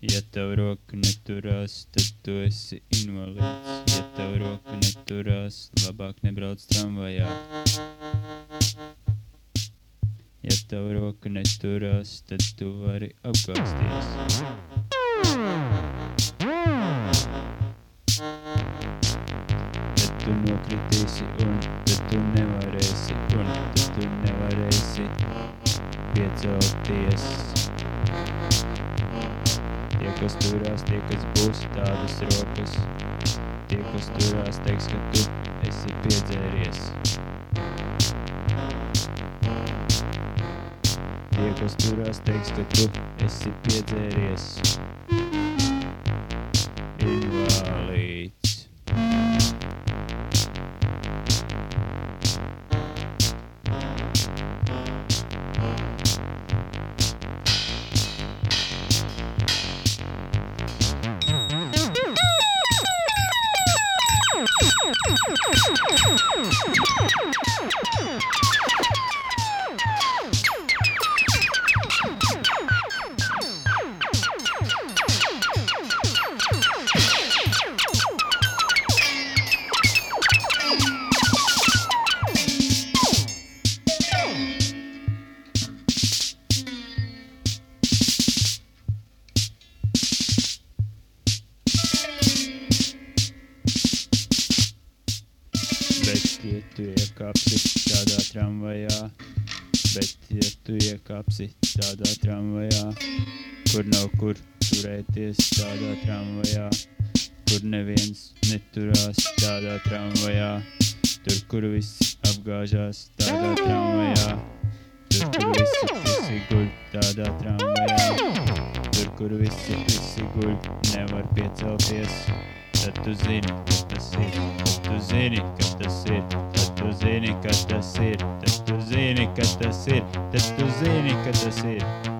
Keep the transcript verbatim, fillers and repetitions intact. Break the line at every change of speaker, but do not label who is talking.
Ja tev roka neturās, tad tu esi invalīds. Ja tev roka neturās, labāk nebrauc tramvajā. Ja tev roka neturās, tad tu vari apgāzties. Tad tu nokritīsi un tad tu nevarēsi, un tad tu nevarēsi piecelties. Tie, kas turās, tie, kas būs tādas rokas. Tie, kas turās, teiks, ka tu esi piedzēries. Tie, kas turās, teiks, ka tu esi piedzēries. Invalīds. Bet, ja tu iekāpsi tādā tramvajā, bet, ja tu iekāpsi tādā tramvajā, kur nav kur turēties tādā tramvajā, kur neviens neturās tādā tramvajā, tur, kur visi apgāžās tādā tramvajā, tur, kur visi, visi guļ tādā tramvajā, tur, kur visi, visi guļ, nevar piecelties. Tad tu zini, ka tas ir, tad tu zini, ka tas ir, tad tu zini, ka tas ir, tad tu zini, ka tas ir, tad tu zini, ka tas ir.